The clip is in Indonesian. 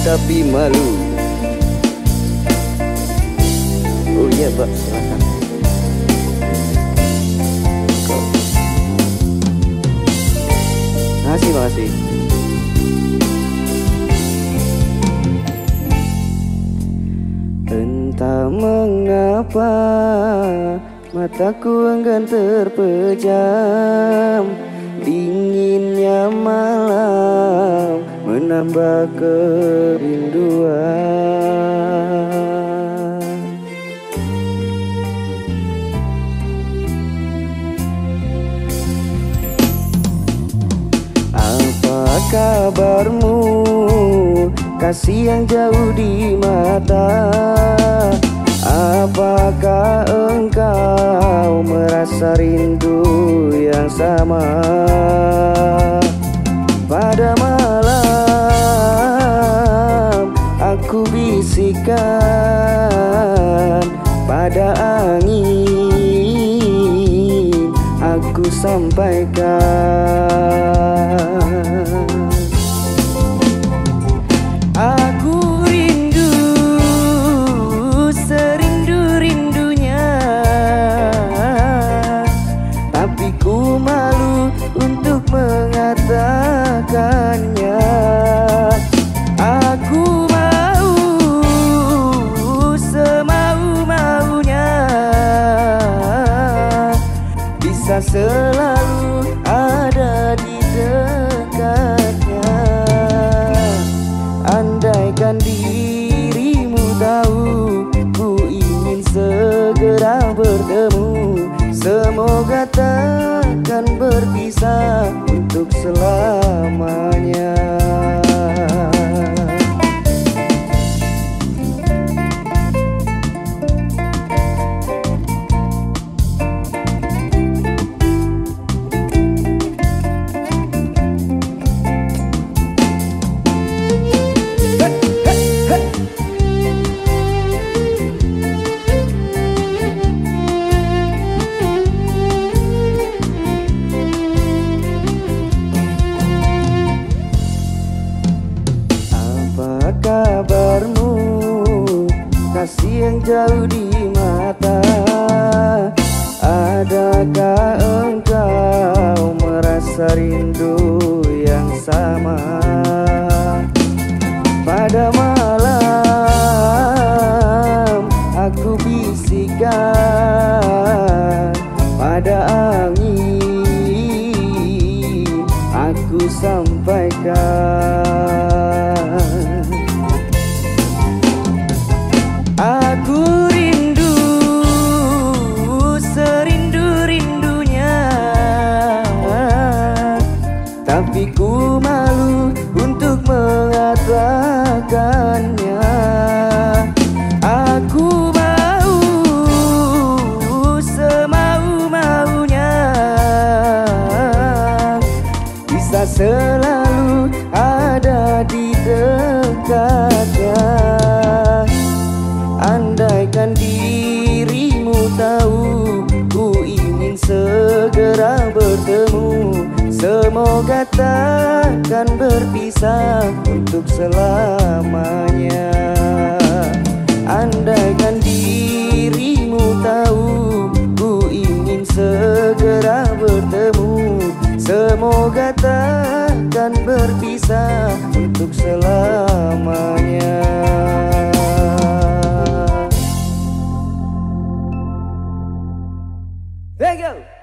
tapi malu. Oh iya Mbak, silakan. Makasih. Entah mengapa mataku enggan terpejam, dinginnya malam menambah kerinduan. Apa kabarmu, kasih yang jauh di mata? Apakah engkau merasa rindu yang sama? Pada malam aku bisikan, pada angin aku sampaikan. Aku rindu serindu-rindunya, tapi ku malu untuk mengatakannya. Aku mau semau-maunya, bisa selalu ada di dekatnya. Andaikan dirimu tahu, ku ingin segera bertemu. Semoga takkan berpisah untuk selamanya. Kabarmu, kasih yang jauh di mata? Adakah engkau merasa rindu yang sama? Pada malam aku bisikan, pada angin aku sampaikan. Aku rindu serindu-rindunya, tapi ku malu untuk mengatakannya. Aku mau semau-maunya, bisa selalu ada di dekatnya. Andaikan dirimu tahu, ku ingin segera bertemu. Semoga takkan berpisah untuk selamanya. Andaikan dirimu tahu, ku ingin segera bertemu. Semoga takkan berpisah untuk selamanya. Thank you.